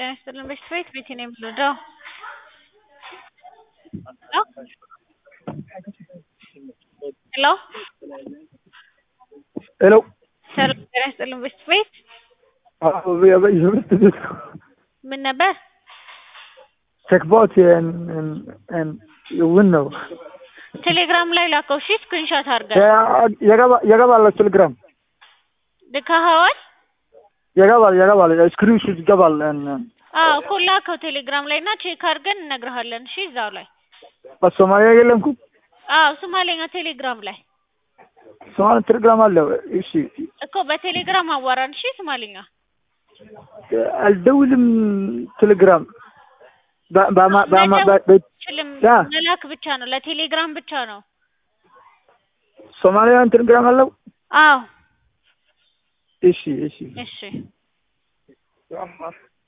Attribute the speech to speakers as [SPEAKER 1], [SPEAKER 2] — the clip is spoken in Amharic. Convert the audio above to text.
[SPEAKER 1] ጤና በሽታዎች ቤት ነው የምንወደው ሄሎ
[SPEAKER 2] ሄሎ
[SPEAKER 1] ሰላም ጤና ይስጥልኝ በሽታዎች ምን ነበር
[SPEAKER 2] checkbox and you win ነው
[SPEAKER 1] ቴሌግራም ላይ ላከው እሺ ስክሪንሾት አድርገህ
[SPEAKER 2] የገባል ቴሌግራም
[SPEAKER 1] ልከኸዋል
[SPEAKER 2] የገባል ስክሪንሾት ይገባል
[SPEAKER 1] እኮ ላከው ቴሌግራም ላይ እና ቼክ አድርገን እንነግርሃለን እሺ እዛው ላይ
[SPEAKER 2] በሶማሊያ የለምኩ
[SPEAKER 1] ሶማሌኛ ቴሌግራም ላይ
[SPEAKER 2] ሶማሊያ ቴሌግራም አለው እሺ
[SPEAKER 1] እኮ በቴሌግራም አዋራን እሺ ሶማሌኛ
[SPEAKER 2] አልደውልም ቴሌግራም
[SPEAKER 1] መላክ ብቻ ነው ለቴሌግራም ብቻ ነው
[SPEAKER 2] ሶማሊያን ቴሌግራም አለው
[SPEAKER 1] አዎ
[SPEAKER 2] እሺ